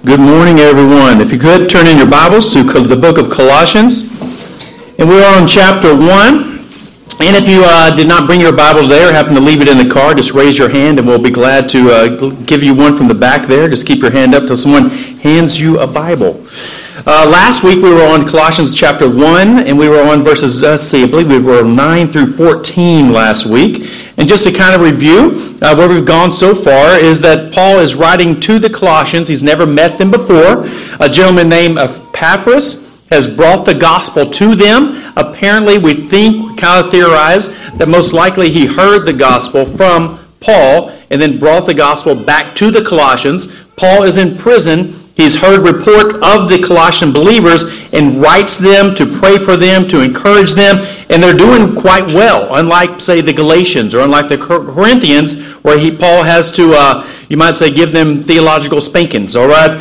Good morning, everyone. If you could, turn in your Bibles to the book of Colossians. And we're on chapter 1. And if you did not bring your Bible today or happen to leave it in the car, just raise your hand and we'll be glad to give you one from the back there. Just keep your hand up till someone hands you a Bible. Last week we were on Colossians chapter 1, and we were on verses, I believe we were 9 through 14 last week. And just to kind of review where we've gone so far is that Paul is writing to the Colossians. He's never met them before. A gentleman named Epaphras has brought the gospel to them. Apparently, we kind of theorize that most likely he heard the gospel from Paul and then brought the gospel back to the Colossians. Paul is in prison. He's heard report of the Colossian believers and writes them to pray for them, to encourage them, and they're doing quite well, unlike, say, the Galatians or unlike the Corinthians, where Paul has to, you might say, give them theological spankings, all right?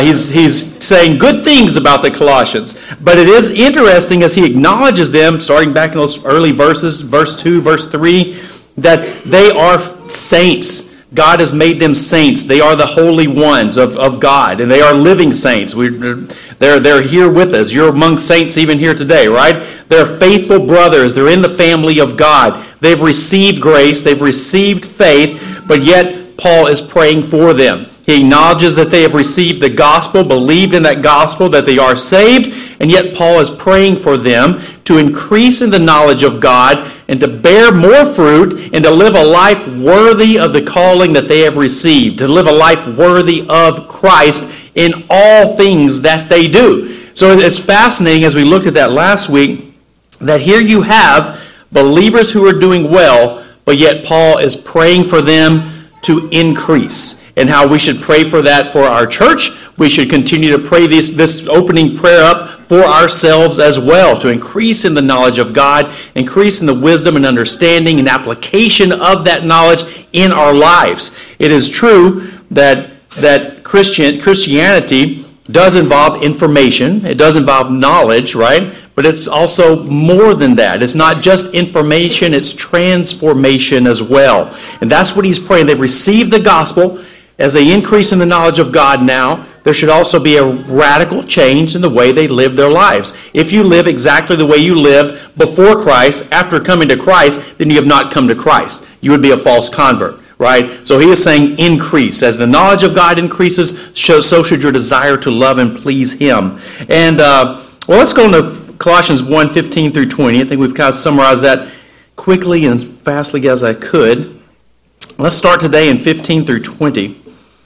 He's saying good things about the Colossians, but it is interesting as he acknowledges them, starting back in those early verses, verse 2, verse 3, that they are saints. God has made them saints. They are the holy ones of God, and they are living saints. They're here with us. You're among saints even here today, right? They're faithful brothers. They're in the family of God. They've received grace. They've received faith, but yet Paul is praying for them. He acknowledges that they have received the gospel, believed in that gospel, that they are saved, and yet Paul is praying for them to increase in the knowledge of God and to bear more fruit and to live a life worthy of the calling that they have received, to live a life worthy of Christ in all things that they do. So it's fascinating as we looked at that last week that here you have believers who are doing well, but yet Paul is praying for them to increase. And how we should pray for that for our church. We should continue to pray this opening prayer up for ourselves as well, to increase in the knowledge of God, increase in the wisdom and understanding and application of that knowledge in our lives. It is true that Christianity does involve information. It does involve knowledge, right? But it's also more than that. It's not just information, it's transformation as well. And that's what he's praying. They've received the gospel. As they increase in the knowledge of God now, there should also be a radical change in the way they live their lives. If you live exactly the way you lived before Christ, after coming to Christ, then you have not come to Christ. You would be a false convert, right? So he is saying increase. As the knowledge of God increases, so should your desire to love and please him. And, let's go into Colossians 1, 15 through 20. I think we've kind of summarized that quickly and fastly as I could. Let's start today in 15 through 20.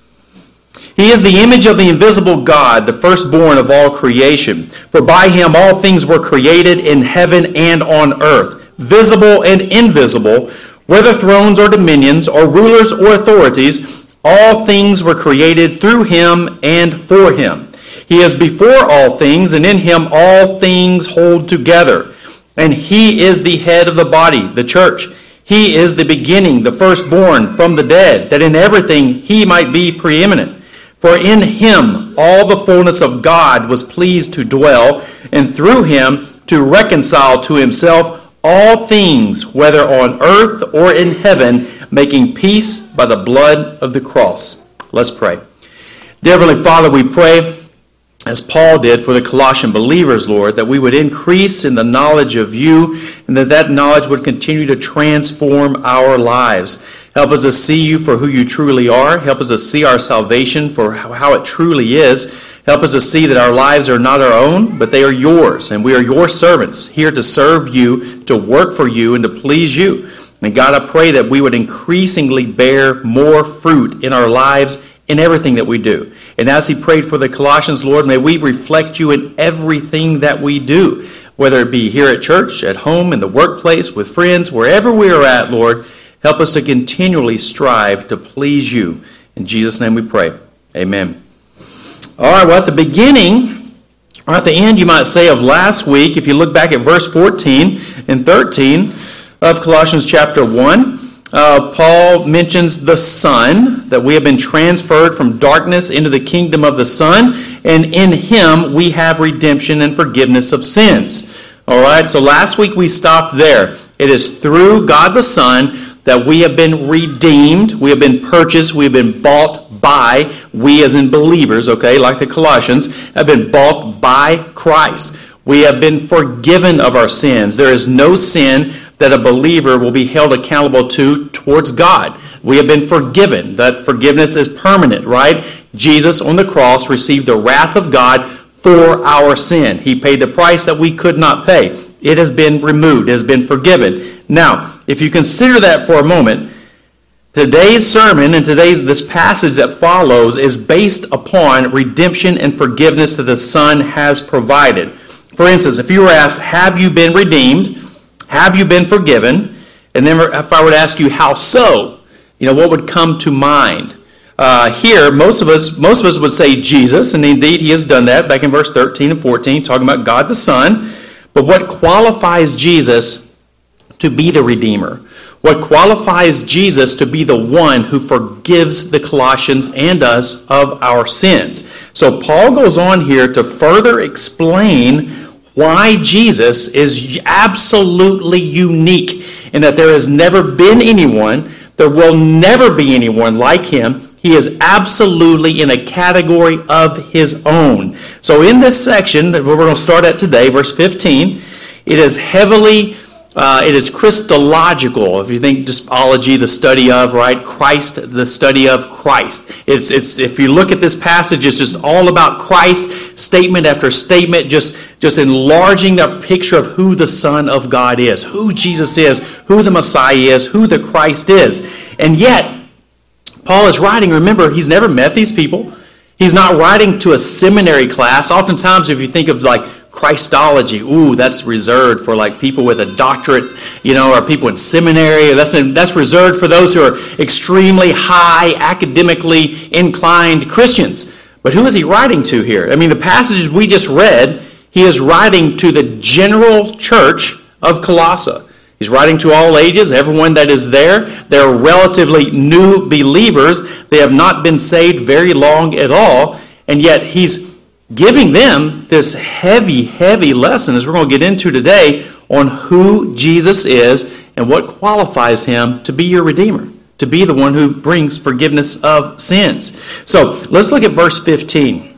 He is the image of the invisible God, the firstborn of all creation. For by him all things were created in heaven and on earth, visible and invisible, whether thrones or dominions or rulers or authorities, all things were created through him and for him. He is before all things, and in him all things hold together. And he is the head of the body, the church. He is the beginning, the firstborn from the dead, that in everything he might be preeminent. For in him all the fullness of God was pleased to dwell, and through him to reconcile to himself all things, whether on earth or in heaven, making peace by the blood of the cross. Let's pray. Dear Heavenly Father, we pray, as Paul did for the Colossian believers, Lord, that we would increase in the knowledge of you, and that knowledge would continue to transform our lives. Help us to see you for who you truly are. Help us to see our salvation for how it truly is. Help us to see that our lives are not our own, but they are yours, and we are your servants, here to serve you, to work for you, and to please you. And God, I pray that we would increasingly bear more fruit in our lives in everything that we do. And as he prayed for the Colossians, Lord, may we reflect you in everything that we do, whether it be here at church, at home, in the workplace, with friends, wherever we are at, Lord. Help us to continually strive to please you. In Jesus' name we pray. Amen. All right, well, at the beginning, or at the end, you might say, of last week, if you look back at verse 14 and 13 of Colossians chapter 1, Paul mentions the Son, that we have been transferred from darkness into the kingdom of the Son, and in him we have redemption and forgiveness of sins. All right, so last week we stopped there. It is through God the Son that we have been redeemed, we have been purchased, we have been bought bought by, we as in believers, okay, like the Colossians, have been bought by Christ. We have been forgiven of our sins. There is no sin that a believer will be held accountable to towards God. We have been forgiven. That forgiveness is permanent, right? Jesus on the cross received the wrath of God for our sin. He paid the price that we could not pay. It has been removed. It has been forgiven. Now, if you consider that for a moment, today's sermon and this passage that follows is based upon redemption and forgiveness that the Son has provided. For instance, if you were asked, have you been redeemed? Have you been forgiven? And then if I were to ask you, how so? What would come to mind? Here, most of us would say Jesus, and indeed he has done that back in verse 13 and 14, talking about God the Son. But what qualifies Jesus to be the Redeemer? What qualifies Jesus to be the one who forgives the Colossians and us of our sins? So Paul goes on here to further explain why Jesus is absolutely unique and that there has never been anyone, there will never be anyone like him. He is absolutely in a category of his own. So in this section that we're going to start at today, verse 15, it is Christological. If you think Christology, the study of, right? Christ, the study of Christ. It's if you look at this passage, it's just all about Christ, statement after statement, just enlarging the picture of who the Son of God is, who Jesus is, who the Messiah is, who the Christ is. And yet, Paul is writing, remember, he's never met these people. He's not writing to a seminary class. Oftentimes, if you think of like Christology, that's reserved for like people with a doctorate, or people in seminary. That's reserved for those who are extremely high, academically inclined Christians. But who is he writing to here? I mean, the passages we just read, he is writing to the general church of Colossae. He's writing to all ages, everyone that is there. They're relatively new believers. They have not been saved very long at all. And yet he's giving them this heavy, heavy lesson, as we're going to get into today, on who Jesus is and what qualifies him to be your Redeemer, to be the one who brings forgiveness of sins. So let's look at verse 15.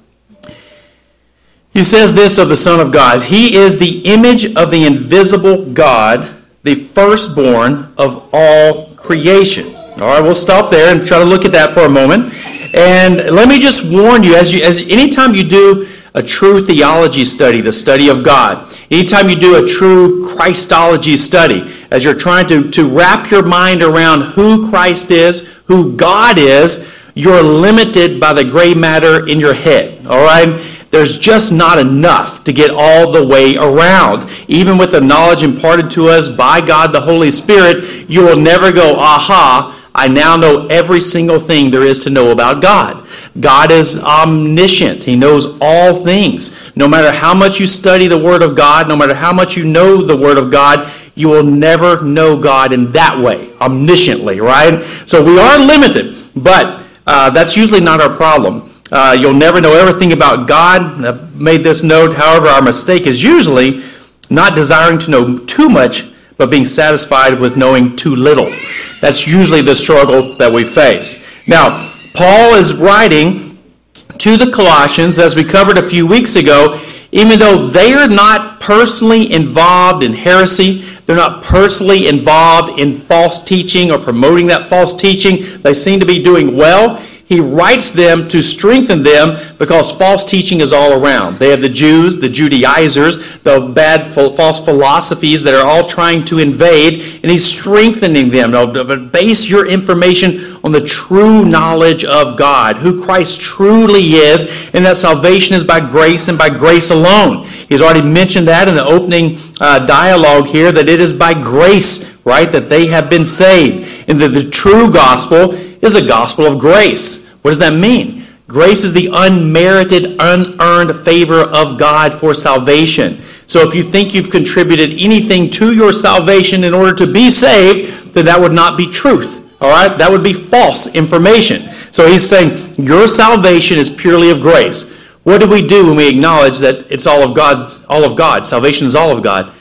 He says this of the Son of God: He is the image of the invisible God, the firstborn of all creation. All right, we'll stop there and try to look at that for a moment. And let me just warn you, as anytime you do a true theology study, the study of God, anytime you do a true Christology study, as you're trying to wrap your mind around who Christ is, who God is, you're limited by the gray matter in your head. All right? There's just not enough to get all the way around. Even with the knowledge imparted to us by God the Holy Spirit, you will never go, aha, I now know every single thing there is to know about God. God is omniscient. He knows all things. No matter how much you study the Word of God, no matter how much you know the Word of God, you will never know God in that way, omnisciently, right? So we are limited, but that's usually not our problem. You'll never know everything about God. I've made this note. However, our mistake is usually not desiring to know too much, but being satisfied with knowing too little. That's usually the struggle that we face. Now, Paul is writing to the Colossians, as we covered a few weeks ago, even though they are not personally involved in heresy, they're not personally involved in false teaching or promoting that false teaching, they seem to be doing well. He writes them to strengthen them because false teaching is all around. They have the Jews, the Judaizers, the bad false philosophies that are all trying to invade, and he's strengthening them. Now, base your information on the true knowledge of God, who Christ truly is, and that salvation is by grace and by grace alone. He's already mentioned that in the opening dialogue here, that it is by grace, right, that they have been saved. And that the true gospel is a gospel of grace. What does that mean? Grace is the unmerited, unearned favor of God for salvation. So if you think you've contributed anything to your salvation in order to be saved, then that would not be truth. All right? That would be false information. So he's saying your salvation is purely of grace. What do we do when we acknowledge that it's all of God? Salvation is all of God.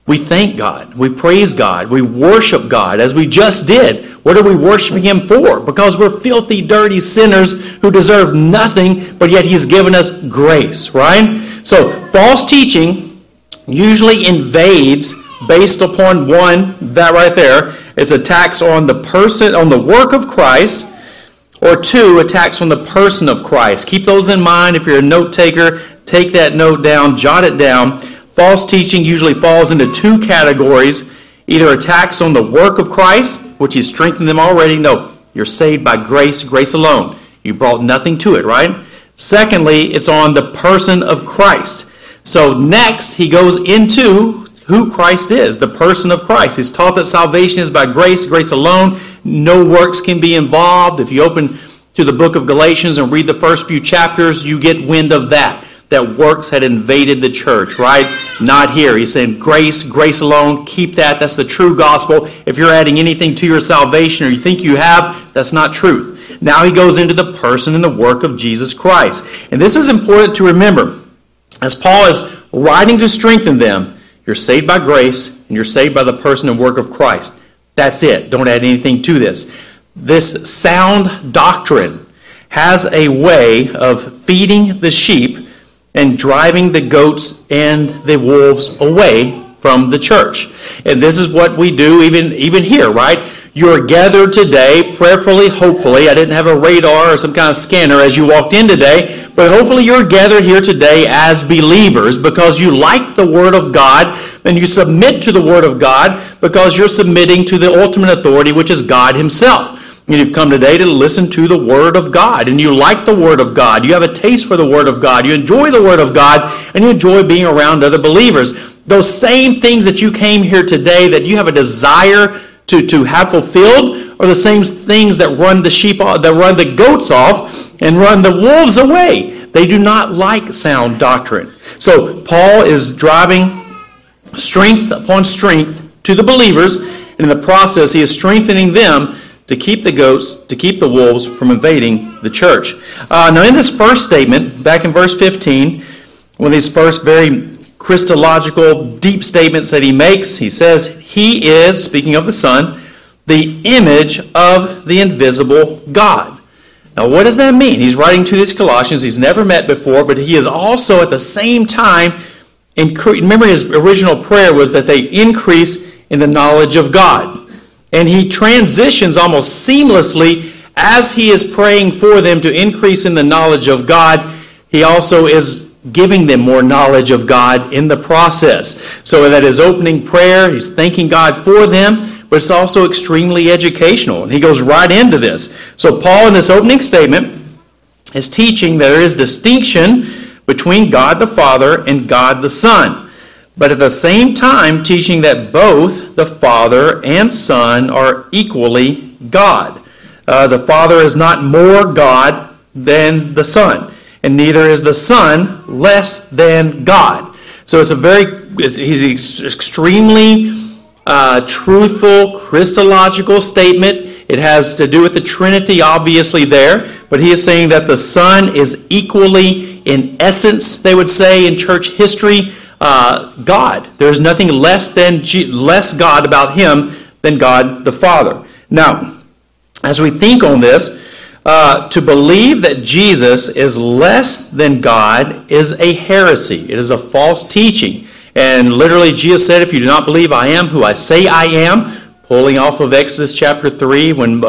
We thank God. We praise God. We worship God as we just did. What are we worshiping Him for? Because we're filthy, dirty sinners who deserve nothing, but yet He's given us grace, right? So false teaching usually invades based upon one, that right there, is attacks on the person, on the work of Christ, or two, attacks on the person of Christ. Keep those in mind. If you're a note taker, take that note down, jot it down. False teaching usually falls into two categories. Either attacks on the work of Christ, which He's strengthened them already. No, you're saved by grace, grace alone. You brought nothing to it, right? Secondly, it's on the person of Christ. So next, he goes into who Christ is, the person of Christ. He's taught that salvation is by grace, grace alone. No works can be involved. If you open to the book of Galatians and read the first few chapters, you get wind of that works had invaded the church, right? Not here. He's saying grace, grace alone. Keep that. That's the true gospel. If you're adding anything to your salvation or you think you have, that's not truth. Now he goes into the person and the work of Jesus Christ. And this is important to remember. As Paul is writing to strengthen them, you're saved by grace and you're saved by the person and work of Christ. That's it. Don't add anything to this. This sound doctrine has a way of feeding the sheep and driving the goats and the wolves away from the church. And this is what we do even here, right? You're gathered today, prayerfully, hopefully. I didn't have a radar or some kind of scanner as you walked in today, but hopefully you're gathered here today as believers because you like the Word of God and you submit to the Word of God because you're submitting to the ultimate authority, which is God Himself. And you've come today to listen to the Word of God, and you like the Word of God. You have a taste for the Word of God. You enjoy the Word of God, and you enjoy being around other believers. Those same things that you came here today that you have a desire to have fulfilled are the same things that run the sheep, that run the goats off and run the wolves away. They do not like sound doctrine. So Paul is driving strength upon strength to the believers, and in the process he is strengthening them to keep the goats, to keep the wolves from invading the church. Now in this first statement, back in verse 15, one of these first very Christological, deep statements that he makes, he says, He is, speaking of the Son, the image of the invisible God. Now what does that mean? He's writing to these Colossians he's never met before, but he is also at the same time, remember his original prayer was that they increase in the knowledge of God. And he transitions almost seamlessly as he is praying for them to increase in the knowledge of God. He also is giving them more knowledge of God in the process. So that his opening prayer, he's thanking God for them, but it's also extremely educational. And he goes right into this. So Paul in this opening statement is teaching that there is distinction between God the Father and God the Son. But at the same time teaching that both the Father and Son are equally God. The Father is not more God than the Son, and neither is the Son less than God. So he's extremely truthful, Christological statement. It has to do with the Trinity, obviously, there. But he is saying that the Son is equally, in essence, they would say in church history, God. There's nothing less God about him than God the Father. Now, as we think on this, to believe that Jesus is less than God is a heresy. It is a false teaching. And literally Jesus said, if you do not believe I am who I say I am, pulling off of Exodus chapter 3 when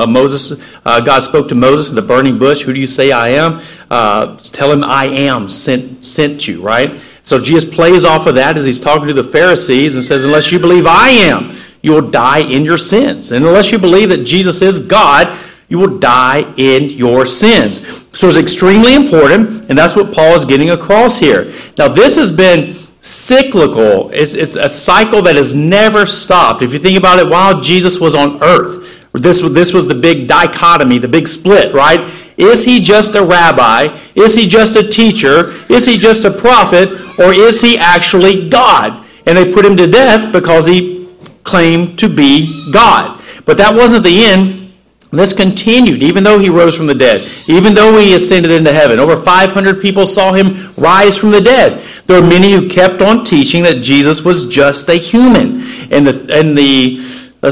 God spoke to Moses at the burning bush, who do you say I am? Tell him I am sent you, right? So Jesus plays off of that as he's talking to the Pharisees and says, unless you believe I am, you will die in your sins. And unless you believe that Jesus is God, you will die in your sins. So it's extremely important, and that's what Paul is getting across here. Now this has been cyclical. It's a cycle that has never stopped. If you think about it, while Jesus was on earth, this was the big dichotomy, the big split, right? Is he just a rabbi? Is he just a teacher? Is he just a prophet? Or is he actually God? And they put him to death because he claimed to be God. But that wasn't the end This continued, even though he rose from the dead, even though he ascended into heaven. Over 500 people saw him rise from the dead. There were many who kept on teaching that Jesus was just a human. In the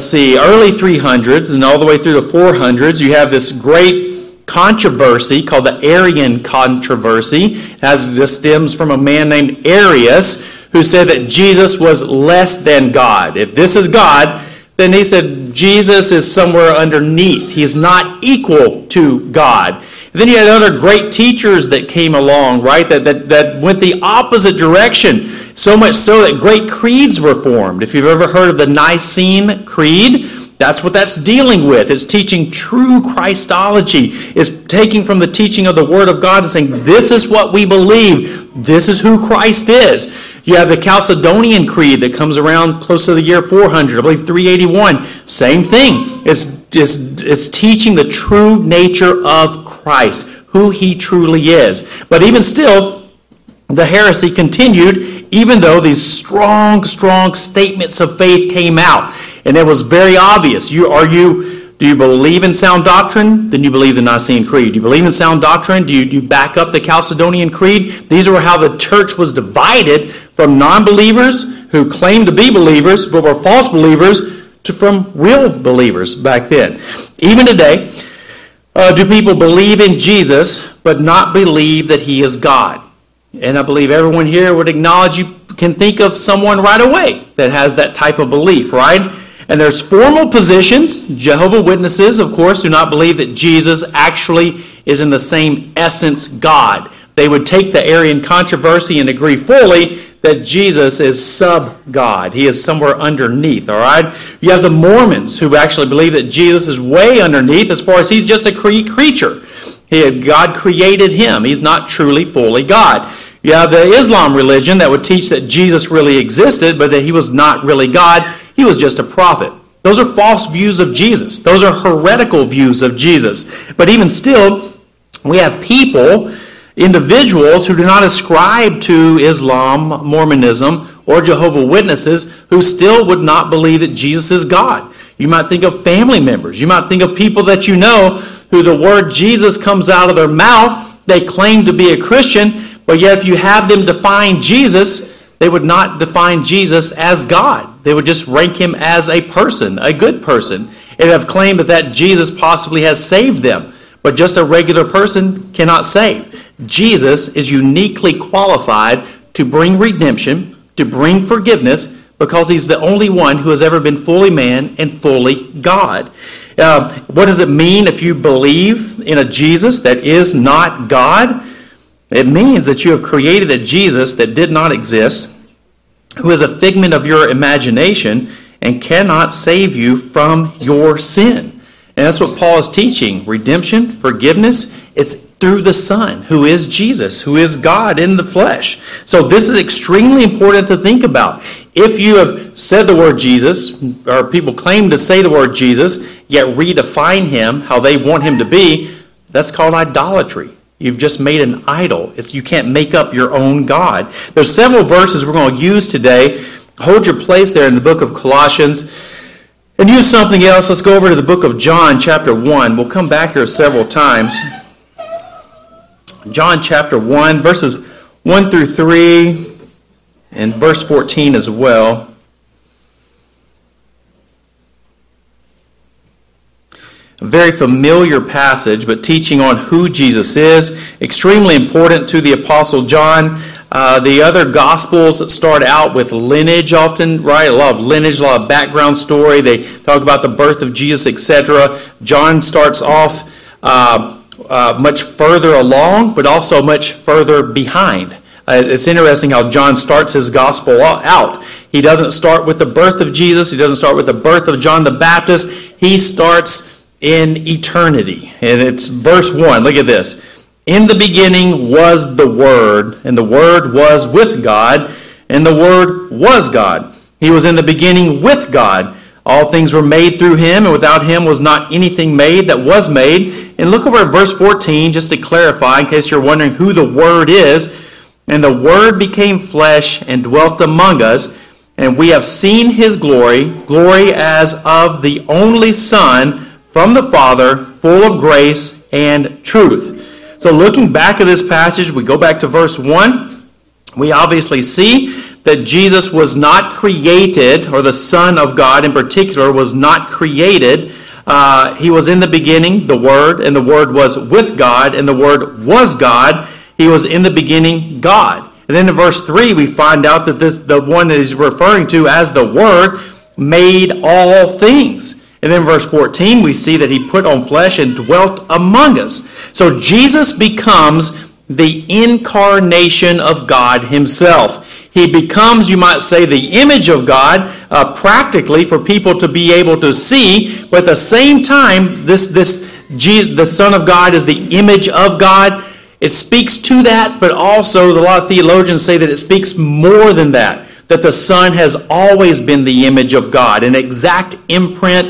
early 300s and all the way through the 400s, you have this great controversy called the Arian controversy. This stems from a man named Arius who said that Jesus was less than God. If this is God, then he said Jesus is somewhere underneath. He's not equal to God. And then you had other great teachers that came along, right, that went the opposite direction, so much so that great creeds were formed. If you've ever heard of the Nicene Creed, that's what that's dealing with. It's teaching true Christology. It's taking from the teaching of the Word of God and saying, this is what we believe. This is who Christ is. You have the Chalcedonian Creed that comes around close to the year 400, I believe 381. Same thing. It's teaching the true nature of Christ, who he truly is. But even still, the heresy continued, even though these strong statements of faith came out. And it was very obvious. Do you believe in sound doctrine? Then you believe the Nicene Creed. Do you believe in sound doctrine? Do you back up the Chalcedonian Creed? These were how the church was divided from non-believers who claimed to be believers but were false believers from real believers back then. Even today, do people believe in Jesus but not believe that he is God? And I believe everyone here would acknowledge you can think of someone right away that has that type of belief, right? And there's formal positions. Jehovah's Witnesses, of course, do not believe that Jesus actually is in the same essence God. They would take the Arian controversy and agree fully that Jesus is sub-God. He is somewhere underneath, all right? You have the Mormons who actually believe that Jesus is way underneath as far as he's just a creature. God created him. He's not truly fully God. You have the Islam religion that would teach that Jesus really existed, but that he was not really God. He was just a prophet. Those are false views of Jesus. Those are heretical views of Jesus. But even still, we have people, individuals who do not ascribe to Islam, Mormonism, or Jehovah's Witnesses who still would not believe that Jesus is God. You might think of family members. You might think of people that you know who the word Jesus comes out of their mouth. They claim to be a Christian, but yet if you have them define Jesus, they would not define Jesus as God. They would just rank him as a person, a good person, and have claimed that Jesus possibly has saved them. But just a regular person cannot save. Jesus is uniquely qualified to bring redemption, to bring forgiveness, because he's the only one who has ever been fully man and fully God. What does it mean if you believe in a Jesus that is not God? It means that you have created a Jesus that did not exist, who is a figment of your imagination and cannot save you from your sin. And that's what Paul is teaching. Redemption, forgiveness, it's through the Son, who is Jesus, who is God in the flesh. So this is extremely important to think about. If you have said the word Jesus, or people claim to say the word Jesus, yet redefine him how they want him to be, that's called idolatry. You've just made an idol. You can't make up your own God. There's several verses we're going to use today. Hold your place there in the book of Colossians. And use something else. Let's go over to the book of John, chapter 1. We'll come back here several times. John chapter 1, verses 1 through 3, and verse 14 as well. A very familiar passage, but teaching on who Jesus is. Extremely important to the Apostle John. The other Gospels start out with lineage often, right? A lot of lineage, a lot of background story. They talk about the birth of Jesus, etc. John starts off much further along, but also much further behind. It's interesting how John starts his Gospel out. He doesn't start with the birth of Jesus. He doesn't start with the birth of John the Baptist. He starts in eternity. And it's verse 1. Look at this. In the beginning was the Word, and the Word was with God, and the Word was God. He was in the beginning with God. All things were made through him, and without him was not anything made that was made. And look over at verse 14, just to clarify, in case you're wondering who the Word is. And the Word became flesh and dwelt among us, and we have seen his glory, glory as of the only Son from the Father, full of grace and truth. So looking back at this passage, we go back to verse 1. We obviously see that Jesus was not created, or the Son of God in particular was not created. He was in the beginning, the Word, and the Word was with God, and the Word was God. He was in the beginning, God. And then in verse 3, we find out that the one that he's referring to as the Word made all things. And then in verse 14, we see that he put on flesh and dwelt among us. So Jesus becomes the incarnation of God himself. He becomes, you might say, the image of God, practically for people to be able to see. But at the same time, the Son of God is the image of God. It speaks to that, but also a lot of theologians say that it speaks more than that. That the Son has always been the image of God, an exact imprint.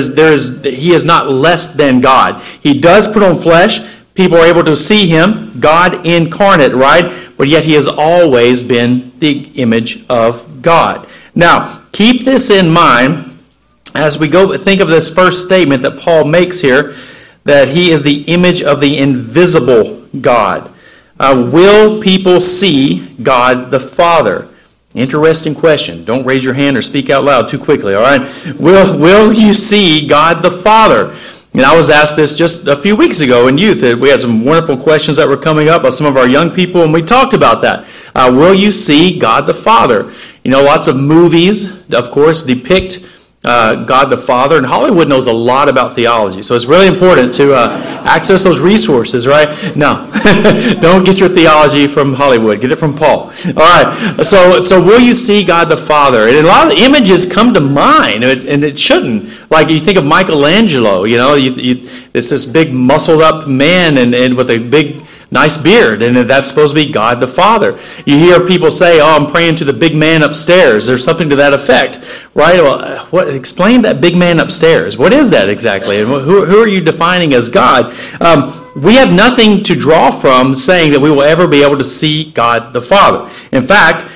He is not less than God. He does put on flesh. People are able to see him, God incarnate, right? But yet he has always been the image of God. Now, keep this in mind as we go think of this first statement that Paul makes here, that he is the image of the invisible God. Will people see God the Father? Interesting question. Don't raise your hand or speak out loud too quickly, all right? Will you see God the Father? And I was asked this just a few weeks ago in youth. We had some wonderful questions that were coming up by some of our young people, and we talked about that. Will you see God the Father? You know, lots of movies, of course, depict God the Father, and Hollywood knows a lot about theology, so it's really important to access those resources, right? No, don't get your theology from Hollywood, get it from Paul. All right, so will you see God the Father? And a lot of images come to mind, and it shouldn't. Like you think of Michelangelo, you know, it's this big muscled up man and with a big nice beard, and that's supposed to be God the Father. You hear people say, "Oh, I'm praying to the big man upstairs." There's something to that effect, right? Well, explain that big man upstairs. What is that exactly? And who are you defining as God? We have nothing to draw from saying that we will ever be able to see God the Father. In fact,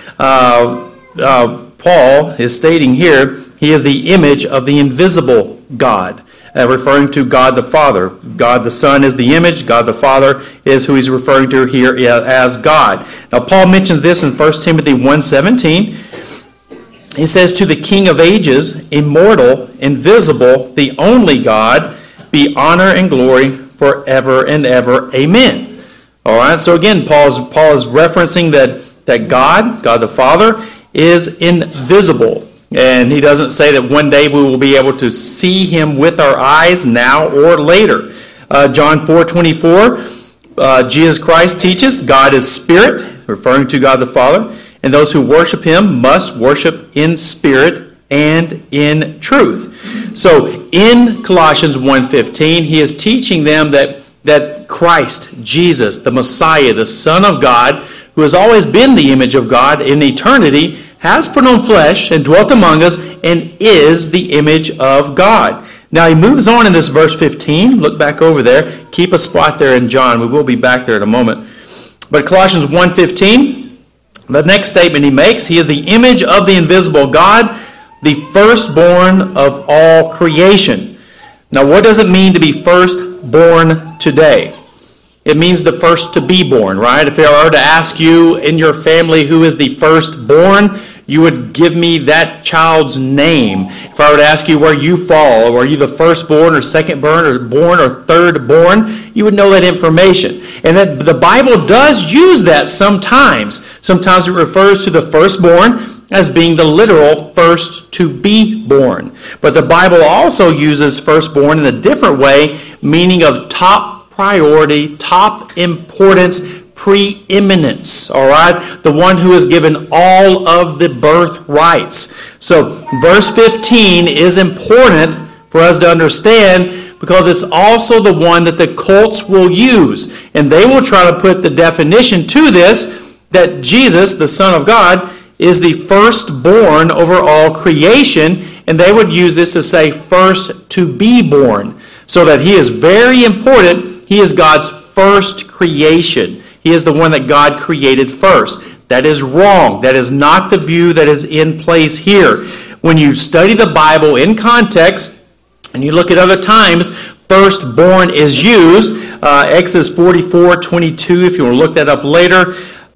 Paul is stating here, he is the image of the invisible God. Referring to God the Father. God the Son is the image. God the Father is who he's referring to here as God. Now, Paul mentions this in 1 Timothy 1:17. He says, "To the King of ages, immortal, invisible, the only God, be honor and glory forever and ever. Amen." All right, so again, Paul is referencing that God the Father, is invisible. And he doesn't say that one day we will be able to see him with our eyes now or later. John 4:24, Jesus Christ teaches God is spirit, referring to God the Father, and those who worship him must worship in spirit and in truth. So in Colossians 1:15, he is teaching them that Christ, Jesus, the Messiah, the Son of God, who has always been the image of God in eternity, has put on flesh and dwelt among us and is the image of God. Now he moves on in this verse 15. Look back over there. Keep a spot there in John. We will be back there in a moment. But Colossians 1:15, the next statement he makes, he is the image of the invisible God, the firstborn of all creation. Now what does it mean to be firstborn today? It means the first to be born, right? If I were to ask you in your family who is the firstborn, you would give me that child's name. If I were to ask you where you fall, or are you the firstborn or secondborn or thirdborn, you would know that information. And that the Bible does use that sometimes. Sometimes it refers to the firstborn as being the literal first to be born. But the Bible also uses firstborn in a different way, meaning of top priority, top importance, preeminence, all right? The one who is given all of the birthrights. So verse 15 is important for us to understand because it's also the one that the cults will use. And they will try to put the definition to this, that Jesus, the Son of God, is the firstborn over all creation. And they would use this to say first to be born. So that he is very important. He is God's first creation. He is the one that God created first. That is wrong. That is not the view that is in place here. When you study the Bible in context, And you look at other times, firstborn is used. Exodus 44:22, if you want to look that up later.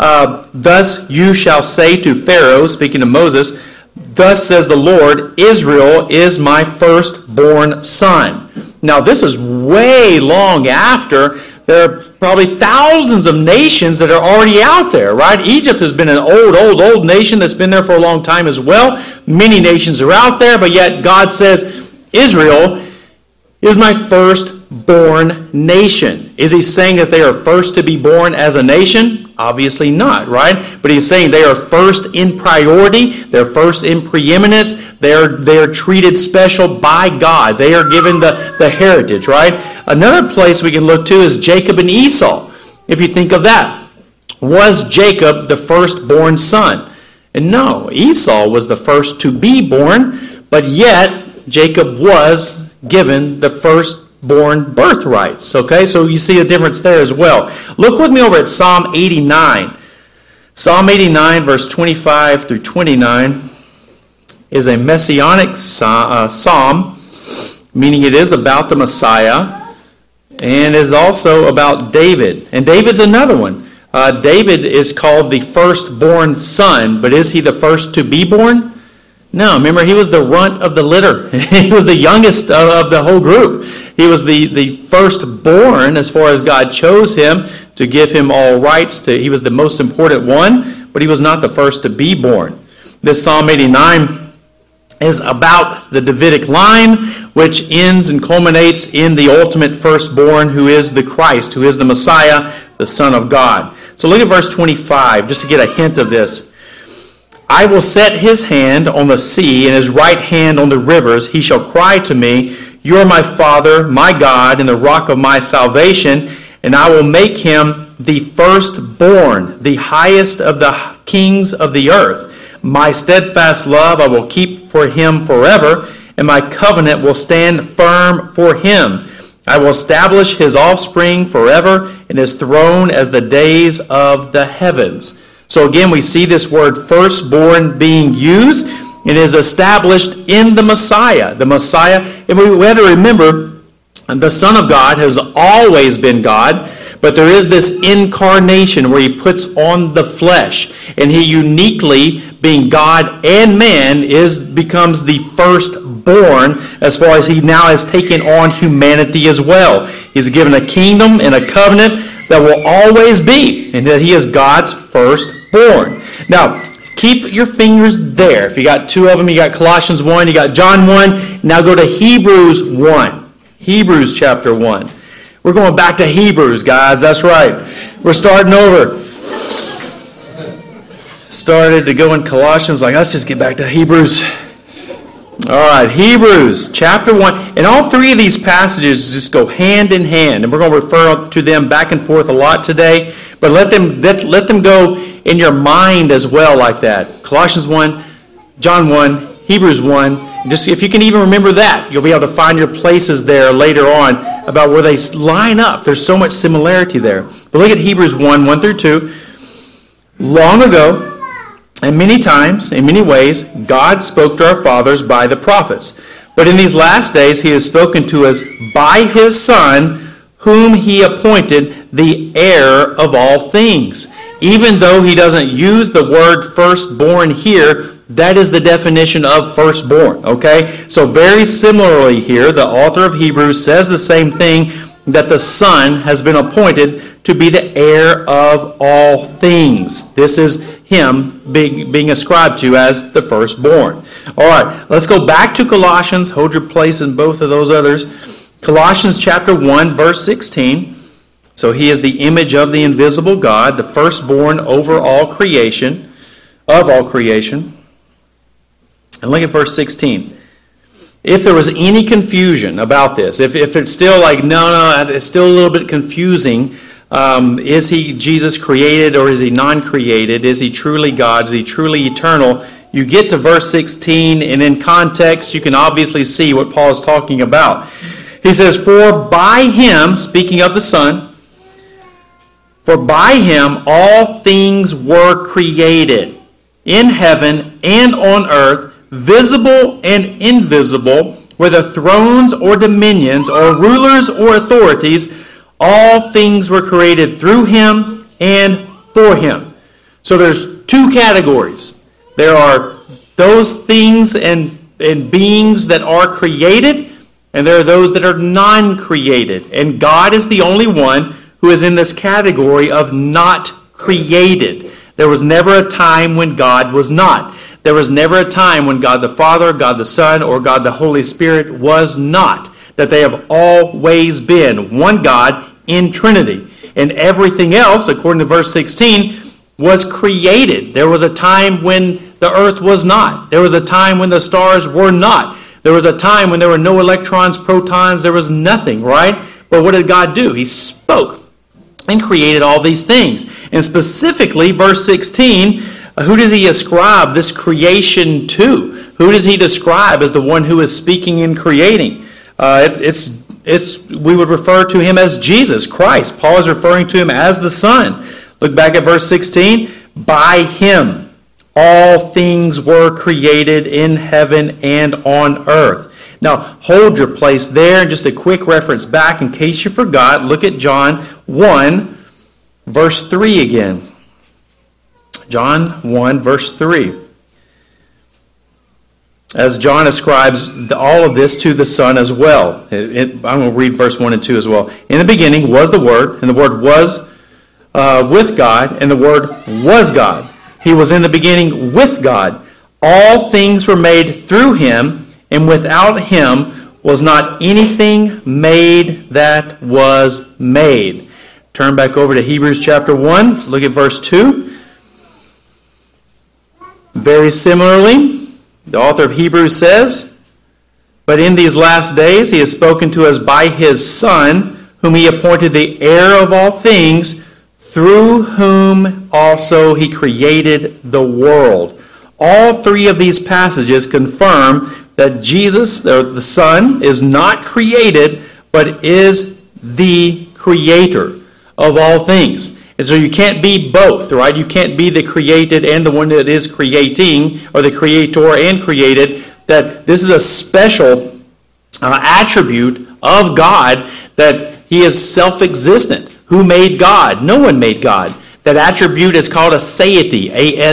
Thus you shall say to Pharaoh, speaking to Moses, thus says the Lord, Israel is my firstborn son. Now this is way long after. There are probably thousands of nations that are already out there, right? Egypt has been an old nation that's been there for a long time as well. Many nations are out there, but yet God says, Israel is my firstborn nation. Is he saying that they are first to be born as a nation? Obviously not, right? But he's saying they are first in priority. They're first in preeminence. They are treated special by God. They are given the heritage, right? Another place we can look to is Jacob and Esau. If you think of that, was Jacob the firstborn son? And no, Esau was the first to be born, but yet Jacob was given the firstborn birthrights. Okay, so you see a difference there as well. Look with me over at Psalm 89. Psalm 89, verse 25 through 29 is a messianic psalm, meaning it is about the Messiah, and is also about David. And David's another one. David is called the firstborn son, but is he the first to be born? No, remember, he was the runt of the litter. He was the youngest of the whole group. He was the firstborn as far as God chose him to give him all rights. He was the most important one, but he was not the first to be born. This Psalm 89 is about the Davidic line, which ends and culminates in the ultimate firstborn, who is the Christ, who is the Messiah, the Son of God. So look at verse 25, just to get a hint of this. I will set his hand on the sea and his right hand on the rivers. He shall cry to me, you are my Father, my God, and the rock of my salvation, and I will make him the firstborn, the highest of the kings of the earth. My steadfast love I will keep for him forever, and my covenant will stand firm for him. I will establish his offspring forever, and his throne as the days of the heavens. So again, we see this word firstborn being used. It is established in the Messiah. The Messiah, and we have to remember, the Son of God has always been God, but there is this incarnation where he puts on the flesh, and he uniquely, being God and man, becomes the firstborn as far as he now has taken on humanity as well. He's given a kingdom and a covenant that will always be, and that he is God's firstborn. Now, keep your fingers there. If you got two of them, you got Colossians 1, you got John 1. Now go to Hebrews 1. Hebrews chapter 1. We're going back to Hebrews, guys. That's right. We're starting over. Started to go in Colossians, like, let's just get back to Hebrews. All right, Hebrews chapter 1. And all three of these passages just go hand in hand. And we're going to refer to them back and forth a lot today. But let them go in your mind as well like that. Colossians 1, John 1, Hebrews 1. Just if you can even remember that, you'll be able to find your places there later on about where they line up. There's so much similarity there. But look at Hebrews 1, 1 through 2. Long ago, and many times, in many ways, God spoke to our fathers by the prophets. But in these last days, he has spoken to us by his Son, whom he appointed the heir of all things. Even though he doesn't use the word firstborn here, that is the definition of firstborn, okay? So very similarly here, the author of Hebrews says the same thing, that the Son has been appointed to be the heir of all things. This is him being ascribed to as the firstborn. All right, let's go back to Colossians. Hold your place in both of those others. Colossians chapter 1, verse 16. So he is the image of the invisible God, the firstborn over all creation, of all creation. And look at verse 16. If there was any confusion about this, if it's still like, no, it's still a little bit confusing, is he Jesus created or is he non-created? Is he truly God? Is he truly eternal? You get to verse 16, and in context, you can obviously see what Paul is talking about. He says, for by him, speaking of the Son, for by him all things were created, in heaven and on earth, visible and invisible, whether thrones or dominions or rulers or authorities, all things were created through him and for him. So there's two categories. There are those things and beings that are created, and there are those that are non-created. And God is the only one who is in this category of not created. There was never a time when God was not. There was never a time when God the Father, God the Son, or God the Holy Spirit was not. That they have always been one God in Trinity. And everything else, according to verse 16, was created. There was a time when the earth was not. There was a time when the stars were not. There was a time when there were no electrons, protons, there was nothing, right? But what did God do? He spoke and created all these things. And specifically, verse 16, who does he ascribe this creation to? Who does he describe as the one who is speaking and creating? We would refer to him as Jesus Christ. Paul is referring to him as the Son. Look back at verse 16. By him all things were created in heaven and on earth. Now, hold your place there. Just a quick reference back in case you forgot. Look at John 1, verse 3 again. John 1, verse 3. As John ascribes all of this to the Son as well. I'm going to read verse 1 and 2 as well. In the beginning was the Word, and the Word was with God, and the Word was God. He was in the beginning with God. All things were made through him, and without him was not anything made that was made. Turn back over to Hebrews chapter 1. Look at verse 2. Very similarly, the author of Hebrews says, but in these last days he has spoken to us by his Son, whom he appointed the heir of all things, through whom also he created the world. All three of these passages confirm that Jesus, the Son, is not created, but is the creator of all things. And so you can't be both, right? You can't be the created and the one that is creating, or the creator and created. That this is a special attribute of God, that he is self-existent. Who made God? No one made God. That attribute is called aseity,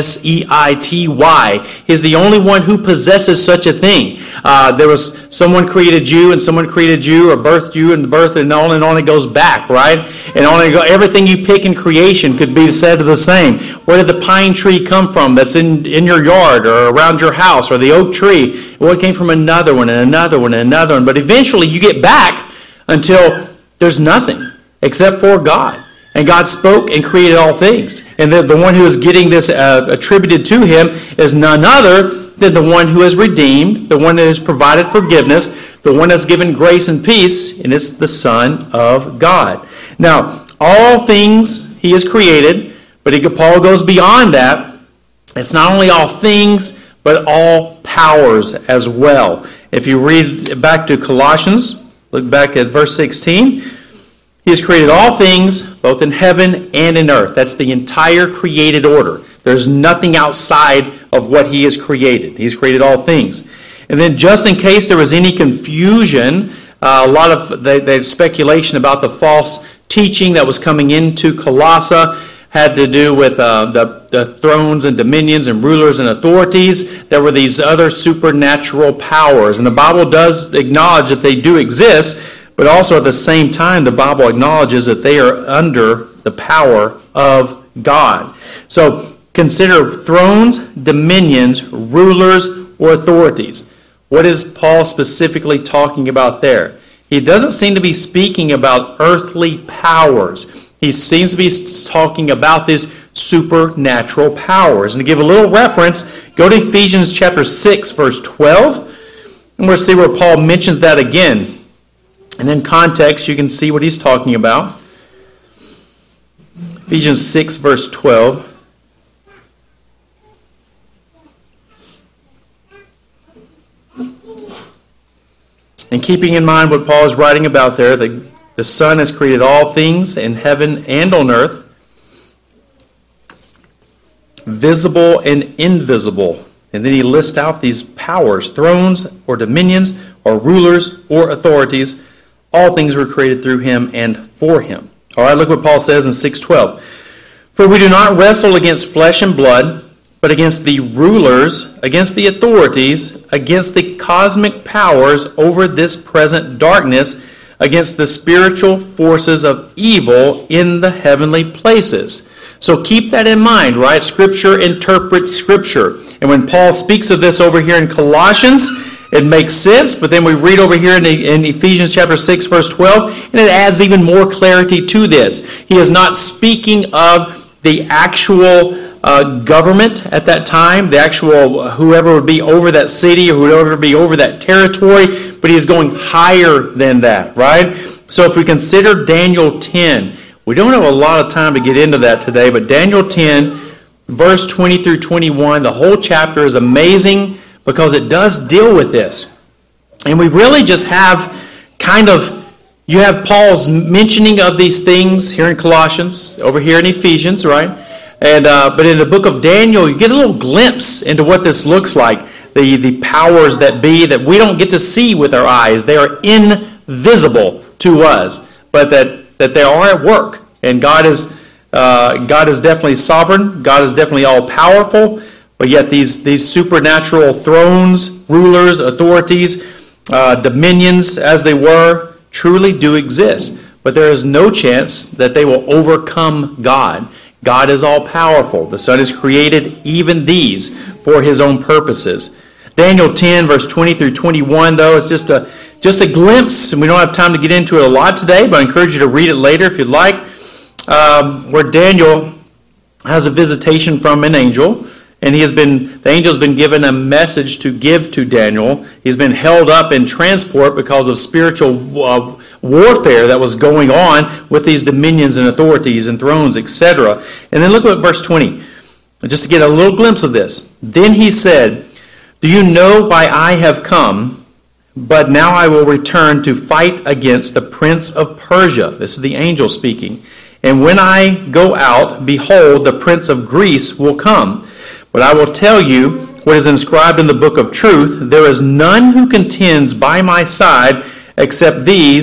A-S-E-I-T-Y. He's the only one who possesses such a thing. There was someone created you, and someone created you, or birthed you, and on it goes back, right? And everything you pick in creation could be said the same. Where did the pine tree come from that's in your yard or around your house, or the oak tree? Well, it came from another one, and another one, and another one. But eventually you get back until there's nothing except for God. And God spoke and created all things. And the one who is getting this attributed to him is none other than the one who has redeemed, the one that has provided forgiveness, the one that's given grace and peace, and it's the Son of God. Now, all things he has created, but Paul goes beyond that. It's not only all things, but all powers as well. If you read back to Colossians, look back at verse 16. He has created all things, both in heaven and in earth. That's the entire created order. There's nothing outside of what he has created. He's created all things. And then just in case there was any confusion, a lot of the speculation about the false teaching that was coming into Colossae had to do with the thrones and dominions and rulers and authorities. There were these other supernatural powers. And the Bible does acknowledge that they do exist, but also at the same time, the Bible acknowledges that they are under the power of God. So consider thrones, dominions, rulers, or authorities. What is Paul specifically talking about there? He doesn't seem to be speaking about earthly powers. He seems to be talking about these supernatural powers. And to give a little reference, go to Ephesians chapter 6, verse 12. And we'll see where Paul mentions that again. And in context, you can see what he's talking about. Ephesians 6, verse 12. And keeping in mind what Paul is writing about there, the Son has created all things in heaven and on earth, visible and invisible. And then he lists out these powers, thrones or dominions or rulers or authorities. All things were created through him and for him. All right, look what Paul says in 6:12. For we do not wrestle against flesh and blood, but against the rulers, against the authorities, against the cosmic powers over this present darkness, against the spiritual forces of evil in the heavenly places. So keep that in mind, right? Scripture interprets Scripture. And when Paul speaks of this over here in Colossians, it makes sense, but then we read over here in Ephesians chapter 6, verse 12, and it adds even more clarity to this. He is not speaking of the actual government at that time, the actual whoever would be over that city or whoever would be over that territory, but he's going higher than that, right? So if we consider Daniel 10, we don't have a lot of time to get into that today, but Daniel 10, verse 20 through 21, the whole chapter is amazing because it does deal with this. And we really just have you have Paul's mentioning of these things here in Colossians, over here in Ephesians, right? And but in the book of Daniel, you get a little glimpse into what this looks like. The powers that be that we don't get to see with our eyes. They are invisible to us, but that they are at work. And God is definitely sovereign. God is definitely all-powerful. But yet these supernatural thrones, rulers, authorities, dominions, as they were, truly do exist. But there is no chance that they will overcome God. God is all-powerful. The Son has created even these for his own purposes. Daniel 10, verse 20 through 21, though, is just a glimpse, and we don't have time to get into it a lot today, but I encourage you to read it later if you'd like, where Daniel has a visitation from an angel, and the angel's been given a message to give to Daniel. He's been held up in transport because of spiritual warfare that was going on with these dominions and authorities and thrones, etc. And then look at verse 20, just to get a little glimpse of this. Then he said, "Do you know why I have come? But now I will return to fight against the prince of Persia." This is the angel speaking. "And when I go out, behold, the prince of Greece will come. But I will tell you what is inscribed in the book of truth. There is none who contends by my side against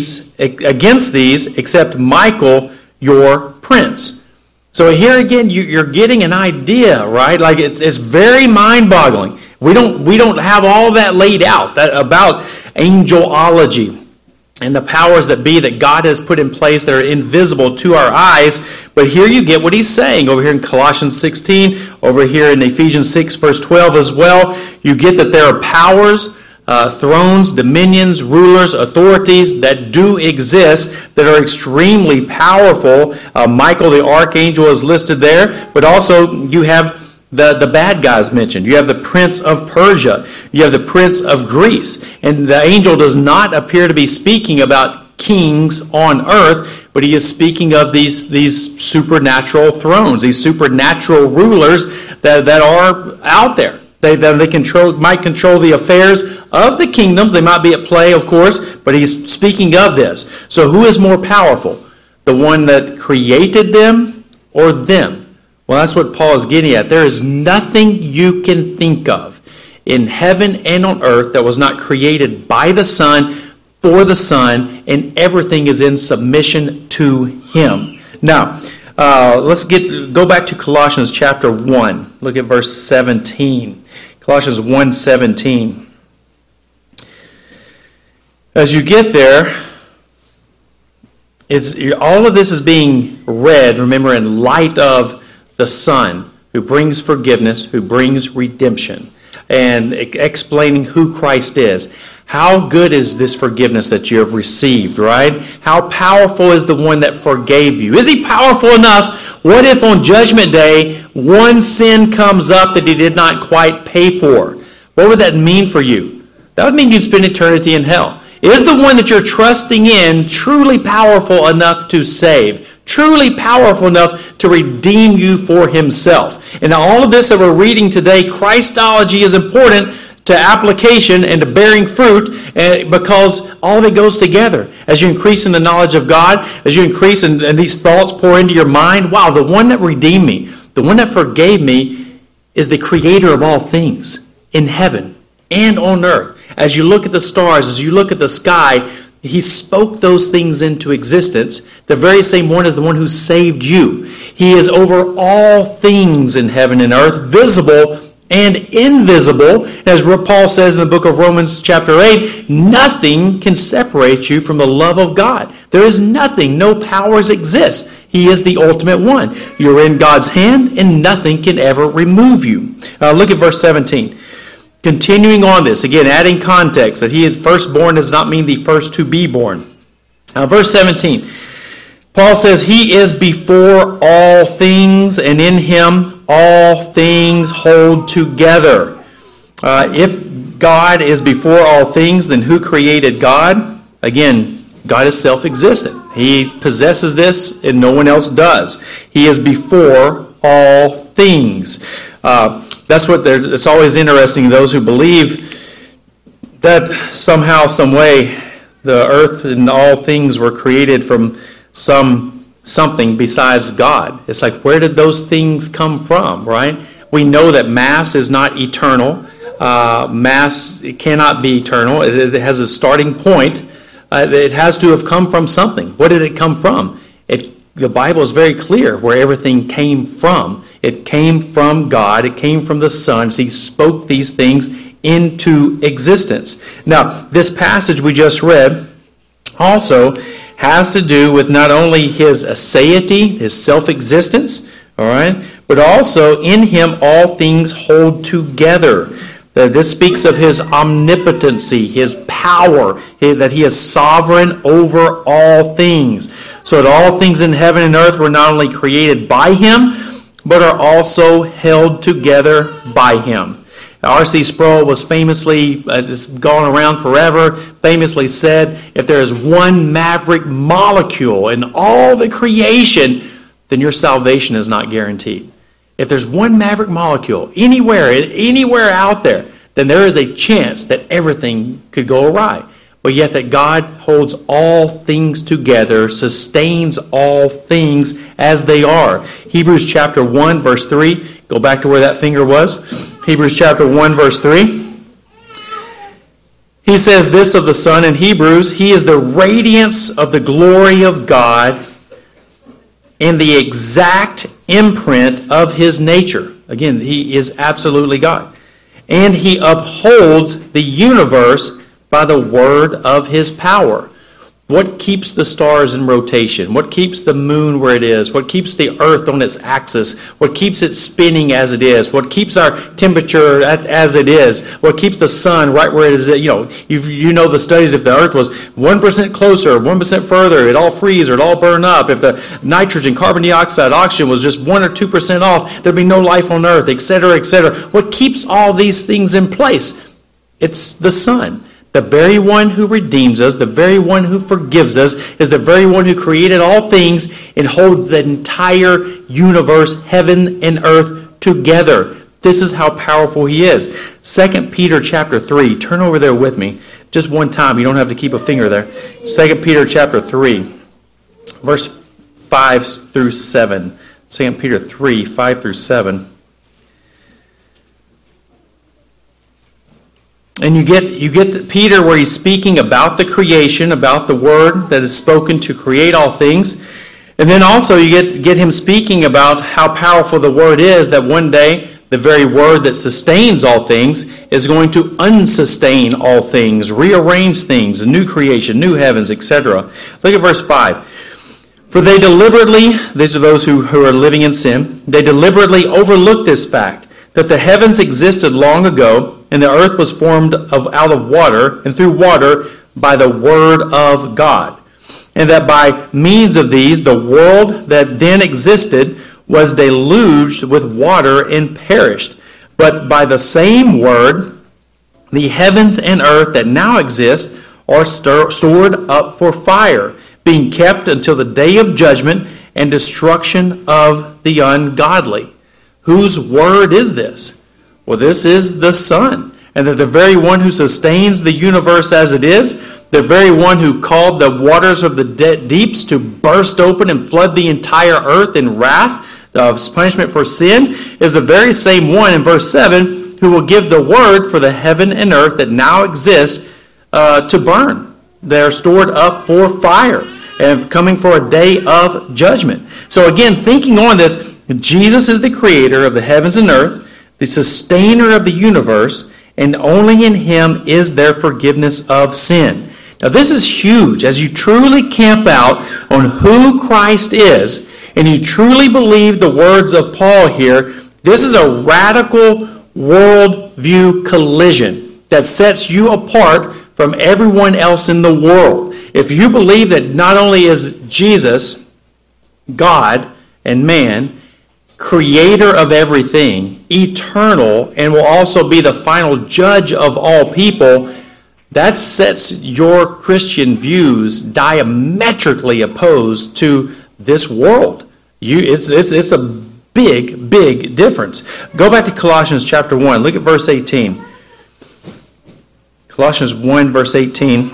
these, except Michael, your prince." So here again, you're getting an idea, right? Like it's very mind-boggling. We don't have all that laid out about angelology and the powers that be that God has put in place that are invisible to our eyes. But here you get what he's saying over here in Colossians 16, over here in Ephesians 6, verse 12 as well. You get that there are powers, thrones, dominions, rulers, authorities that do exist that are extremely powerful. Michael the archangel is listed there, but also you have the bad guys mentioned. You have the prince of Persia. You have the prince of Greece. And the angel does not appear to be speaking about kings on earth, but he is speaking of these supernatural thrones, these supernatural rulers that are out there. They might control the affairs of the kingdoms. They might be at play, of course, but he's speaking of this. So who is more powerful? The one that created them or them? Well, that's what Paul is getting at. There is nothing you can think of in heaven and on earth that was not created by the Son, for the Son, and everything is in submission to him. Now, let's go back to Colossians chapter 1. Look at verse 17. Colossians 1:17. As you get there, all of this is being read, remember, in light of the Son, who brings forgiveness, who brings redemption, and explaining who Christ is. How good is this forgiveness that you have received, right? How powerful is the one that forgave you? Is he powerful enough? What if on Judgment Day, one sin comes up that he did not quite pay for? What would that mean for you? That would mean you'd spend eternity in hell. Is the one that you're trusting in truly powerful enough to save? Truly powerful enough to redeem you for himself? And all of this that we're reading today, Christology is important to application and to bearing fruit, because all of it goes together. As you increase in the knowledge of God, as you increase and these thoughts pour into your mind, wow, the one that redeemed me, the one that forgave me is the creator of all things in heaven and on earth. As you look at the stars, as you look at the sky, he spoke those things into existence. The very same one is the one who saved you. He is over all things in heaven and earth, visible and invisible. As Paul says in the book of Romans chapter 8, nothing can separate you from the love of God. There is nothing, no powers exist. He is the ultimate one. You're in God's hand and nothing can ever remove you. Look at verse 17. Continuing on this, again, adding context, that he had firstborn does not mean the first to be born. Verse 17, Paul says, he is before all things, and in him all things hold together. If God is before all things, then who created God? Again, God is self-existent. He possesses this and no one else does. He is before all things. That's what it's always interesting, those who believe that somehow, some way, the earth and all things were created from something besides God. It's like, where did those things come from, right? We know that mass is not eternal. Mass cannot be eternal. It has a starting point. It has to have come from something. What did it come from? The Bible is very clear where everything came from. It came from God. It came from the Son. He spoke these things into existence. Now, this passage we just read also has to do with not only his aseity, his self-existence, all right, but also in him all things hold together. This speaks of his omnipotency, his power, that he is sovereign over all things. So that all things in heaven and earth were not only created by him, but are also held together by him. R.C. Sproul was famously, just gone around forever, famously said, if there is one maverick molecule in all the creation, then your salvation is not guaranteed. If there's one maverick molecule anywhere out there, then there is a chance that everything could go awry. But yet that God holds all things together, sustains all things as they are. Hebrews chapter 1, verse 3. Go back to where that finger was. Hebrews chapter 1, verse 3. He says this of the Son in Hebrews, he is the radiance of the glory of God in the exact imprint of his nature. Again, he is absolutely God. And he upholds the universe by the word of his power. What keeps the stars in rotation? What keeps the moon where it is? What keeps the earth on its axis? What keeps it spinning as it is? What keeps our temperature as it is? What keeps the sun right where it is? You know the studies, if the earth was 1% closer, 1% further, it all freeze or it all burn up. If the nitrogen, carbon dioxide, oxygen was just 1 or 2% off, there'd be no life on earth, etc., etc. What keeps all these things in place? It's the sun. The very one who redeems us, the very one who forgives us, is the very one who created all things and holds the entire universe, heaven and earth, together. This is how powerful he is. 2 Peter chapter 3. Turn over there with me. Just one time. You don't have to keep a finger there. 2 Peter chapter 3. Verse 5 through 7. 2 Peter 3, 5 through 7. And you get Peter where he's speaking about the creation, about the word that is spoken to create all things. And then also you get him speaking about how powerful the word is, that one day the very word that sustains all things is going to unsustain all things, rearrange things, a new creation, new heavens, etc. Look at verse 5. For they deliberately, these are those who are living in sin, they deliberately overlook this fact, that the heavens existed long ago, and the earth was formed out of water, and through water by the word of God. And that by means of these, the world that then existed was deluged with water and perished. But by the same word, the heavens and earth that now exist are stored up for fire, being kept until the day of judgment and destruction of the ungodly. Whose word is this? Well, this is the Son. And that the very one who sustains the universe as it is, the very one who called the waters of the deeps to burst open and flood the entire earth in wrath of punishment for sin, is the very same one in verse 7 who will give the word for the heaven and earth that now exists to burn. They're stored up for fire and coming for a day of judgment. So again, thinking on this, Jesus is the creator of the heavens and earth, the sustainer of the universe, and only in him is there forgiveness of sin. Now this is huge. As you truly camp out on who Christ is, and you truly believe the words of Paul here, this is a radical worldview collision that sets you apart from everyone else in the world. If you believe that not only is Jesus God and man, creator of everything, eternal, and will also be the final judge of all people, that sets your Christian views diametrically opposed to this world. It's a big, big difference. Go back to Colossians chapter 1. Look at verse 18. Colossians 1, verse 18.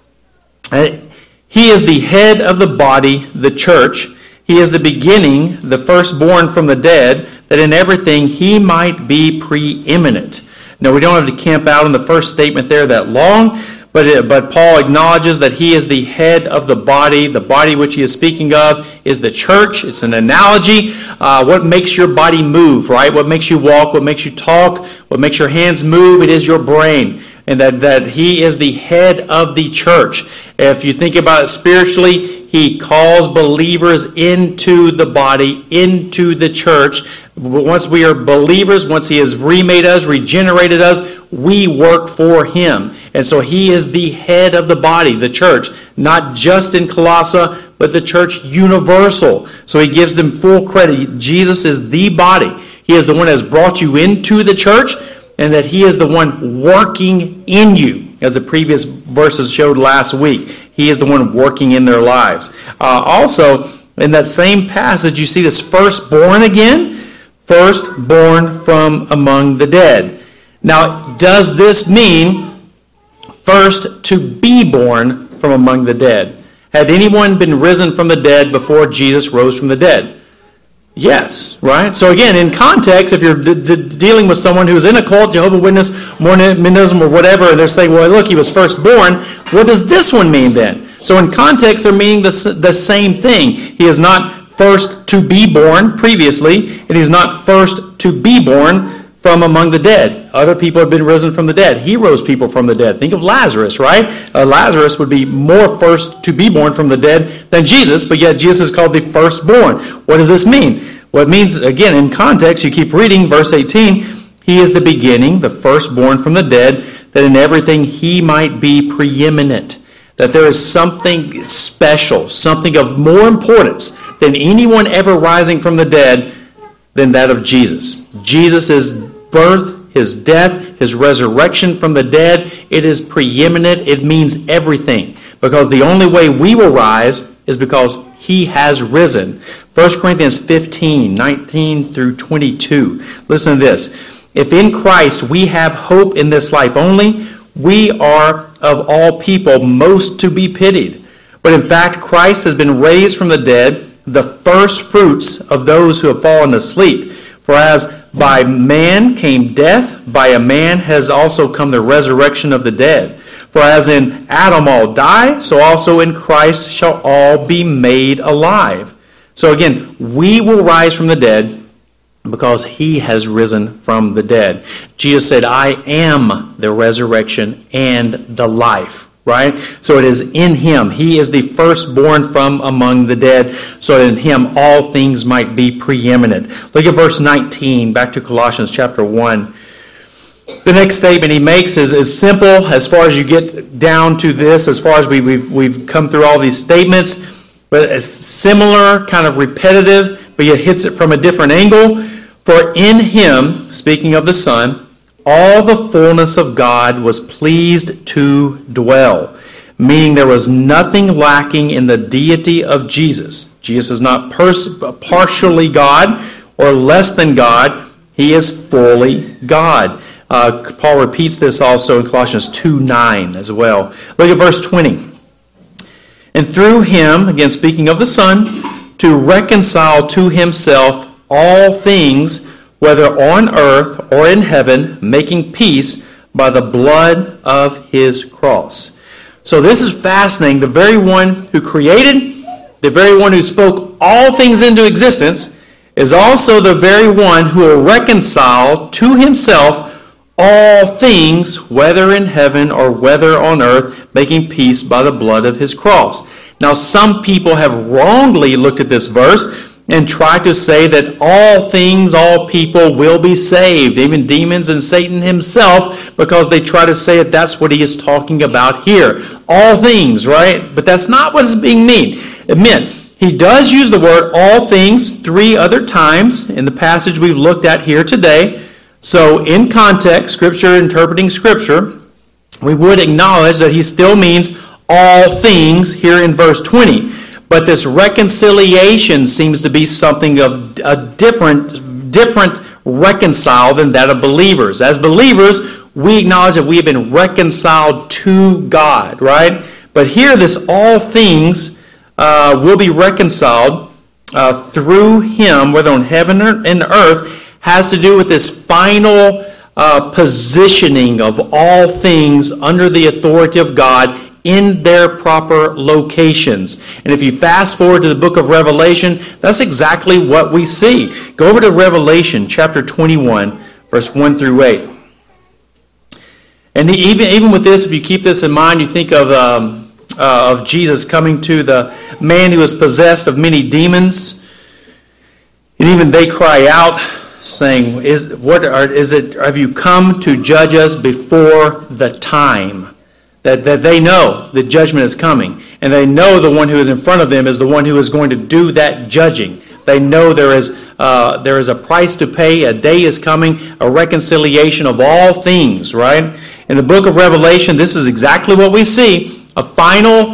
He is the head of the body, the church. He is the beginning, the firstborn from the dead, that in everything he might be preeminent. Now, we don't have to camp out on the first statement there that long, but Paul acknowledges that he is the head of the body. The body which he is speaking of is the church. It's an analogy. What makes your body move, right? What makes you walk, what makes you talk, what makes your hands move, it is your brain. And that he is the head of the church. If you think about it spiritually, he calls believers into the body, into the church. Once we are believers, once he has remade us, regenerated us, we work for him. And so he is the head of the body, the church, not just in Colossae, but the church universal. So he gives them full credit. Jesus is the body. He is the one that has brought you into the church, and that he is the one working in you, as the previous verses showed last week. He is the one working in their lives. Also, in that same passage, you see this firstborn again, firstborn from among the dead. Now, does this mean first to be born from among the dead? Had anyone been risen from the dead before Jesus rose from the dead? Yes, right? So again, in context, if you're dealing with someone who's in a cult, Jehovah's Witness, Mormonism, or whatever, and they're saying, well, look, he was firstborn, what does this one mean then? So in context, they're meaning the same thing. He is not first to be born previously, and he's not first to be born from among the dead. Other people have been risen from the dead. He rose people from the dead. Think of Lazarus, right? Lazarus would be more first to be born from the dead than Jesus, but yet Jesus is called the firstborn. What does this mean? Well, it means, again, in context, you keep reading, verse 18, he is the beginning, the firstborn from the dead, that in everything he might be preeminent. That there is something special, something of more importance than anyone ever rising from the dead than that of Jesus. Jesus' birth, his death, his resurrection from the dead, it is preeminent. It means everything. Because the only way we will rise is because he has risen. 1 Corinthians 15, 19 through 22. Listen to this. If in Christ we have hope in this life only, we are of all people most to be pitied. But in fact, Christ has been raised from the dead, the first fruits of those who have fallen asleep. For as by man came death, by a man has also come the resurrection of the dead. For as in Adam all die, so also in Christ shall all be made alive. So again, we will rise from the dead because he has risen from the dead. Jesus said, I am the resurrection and the life. Right? So it is in him. He is the firstborn from among the dead, so that in him all things might be preeminent. Look at verse 19, back to Colossians chapter 1. The next statement he makes is simple as far as you get down to this, as far as we've come through all these statements, but it's similar, kind of repetitive, but yet hits it from a different angle. For in him, speaking of the Son, all the fullness of God was pleased to dwell, meaning there was nothing lacking in the deity of Jesus. Jesus is not partially God or less than God. He is fully God. Paul repeats this also in Colossians 2:9 as well. Look at verse 20. And through him, again speaking of the Son, to reconcile to himself all things, whether on earth or in heaven, making peace by the blood of his cross. So this is fascinating. The very one who created, the very one who spoke all things into existence, is also the very one who will reconcile to himself all things, whether in heaven or whether on earth, making peace by the blood of his cross. Now, some people have wrongly looked at this verse and tried to say that all things, all people will be saved, even demons and Satan himself, because they try to say that that's what he is talking about here. All things, right? But that's not what it's being meant. He does use the word all things 3 other times in the passage we've looked at here today. So in context, Scripture interpreting Scripture, we would acknowledge that he still means all things here in verse 20. But this reconciliation seems to be something of a different reconcile than that of believers. As believers, we acknowledge that we have been reconciled to God, right? But here, this all things will be reconciled through him, whether on heaven or in earth, has to do with this final positioning of all things under the authority of God in their proper locations. And if you fast forward to the book of Revelation, that's exactly what we see. Go over to Revelation chapter 21, verse 1 through 8. And even with this, if you keep this in mind, you think of Jesus coming to the man who was possessed of many demons. And even they cry out, saying, have you come to judge us before the time? That they know the judgment is coming. And they know the one who is in front of them is the one who is going to do that judging. They know there is a price to pay. A day is coming, a reconciliation of all things, right? In the book of Revelation, this is exactly what we see. A final,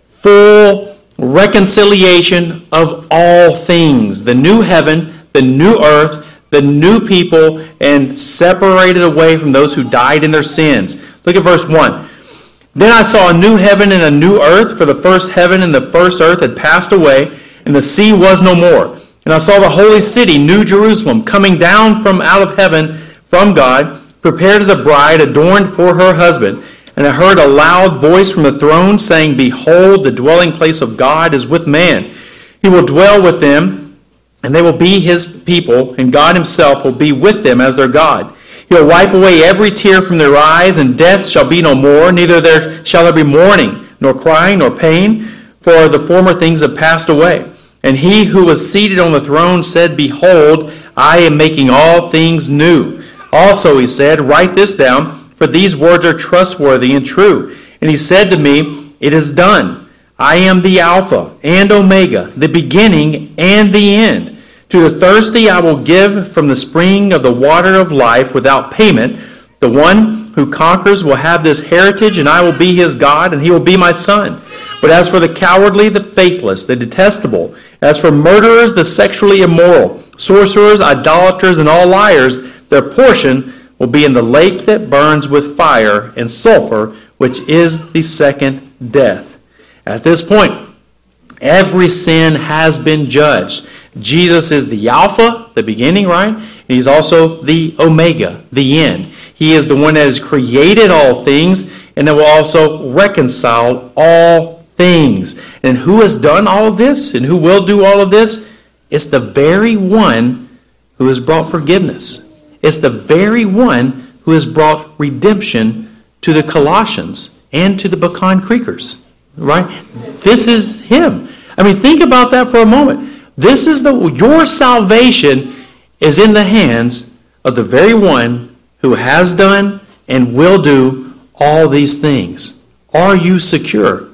full reconciliation of all things. The new heaven, the new earth, the new people, and separated away from those who died in their sins. Look at verse 1. Then I saw a new heaven and a new earth, for the first heaven and the first earth had passed away, and the sea was no more. And I saw the holy city, New Jerusalem, coming down from out of heaven from God, prepared as a bride adorned for her husband. And I heard a loud voice from the throne saying, Behold, the dwelling place of God is with man. He will dwell with them, and they will be his people, and God himself will be with them as their God. He'll wipe away every tear from their eyes, and death shall be no more, neither shall there be mourning, nor crying, nor pain, for the former things have passed away. And he who was seated on the throne said, Behold, I am making all things new. Also, he said, Write this down, for these words are trustworthy and true. And he said to me, It is done. I am the Alpha and Omega, the beginning and the end. To the thirsty I will give from the spring of the water of life without payment. The one who conquers will have this heritage, and I will be his God, and he will be my son. But as for the cowardly, the faithless, the detestable, as for murderers, the sexually immoral, sorcerers, idolaters, and all liars, their portion will be in the lake that burns with fire and sulfur, which is the second death. At this point, every sin has been judged. Jesus is the Alpha, the beginning, right? And he's also the Omega, the end. He is the one that has created all things and that will also reconcile all things. And who has done all of this and who will do all of this? It's the very one who has brought forgiveness. It's the very one who has brought redemption to the Colossians and to the Pecan Creekers, right? This is him. I mean, think about that for a moment. This is your salvation is in the hands of the very one who has done and will do all these things. Are you secure?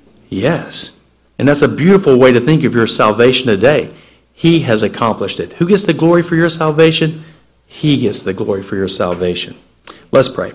Yes. And that's a beautiful way to think of your salvation today. He has accomplished it. Who gets the glory for your salvation? He gets the glory for your salvation. Let's pray.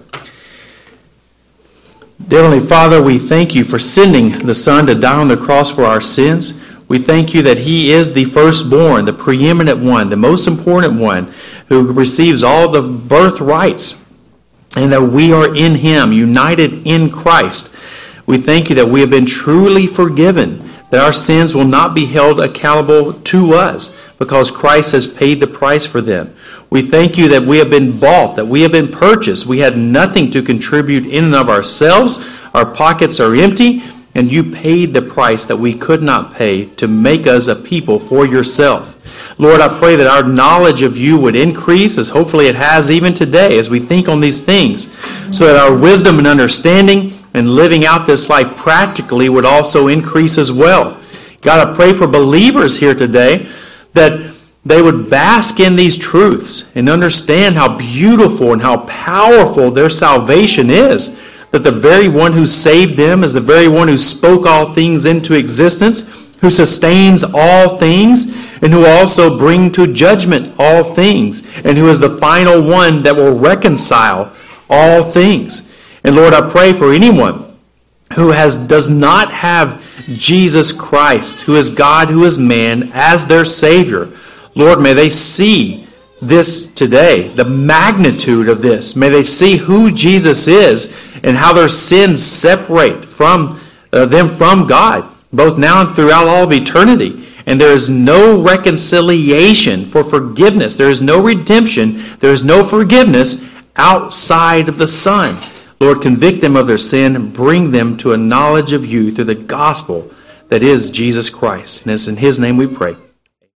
Dear Heavenly Father, we thank you for sending the Son to die on the cross for our sins. We thank you that he is the firstborn, the preeminent one, the most important one, who receives all the birthrights, and that we are in him, united in Christ. We thank you that we have been truly forgiven, that our sins will not be held accountable to us because Christ has paid the price for them. We thank you that we have been bought, that we have been purchased. We had nothing to contribute in and of ourselves. Our pockets are empty, and you paid the price that we could not pay to make us a people for yourself. Lord, I pray that our knowledge of you would increase, as hopefully it has even today, as we think on these things, so that our wisdom and understanding and living out this life practically would also increase as well. God, I pray for believers here today that they would bask in these truths and understand how beautiful and how powerful their salvation is, that the very one who saved them is the very one who spoke all things into existence, who sustains all things, and who also bring to judgment all things, and who is the final one that will reconcile all things. And Lord, I pray for anyone who does not have Jesus Christ, who is God, who is man, as their Savior. Lord, may they see this today, the magnitude of this. May they see who Jesus is and how their sins separate from them from God, both now and throughout all of eternity. And there is no reconciliation for forgiveness. There is no redemption. There is no forgiveness outside of the Son. Lord, convict them of their sin and bring them to a knowledge of you through the gospel that is Jesus Christ. And it's in his name we pray.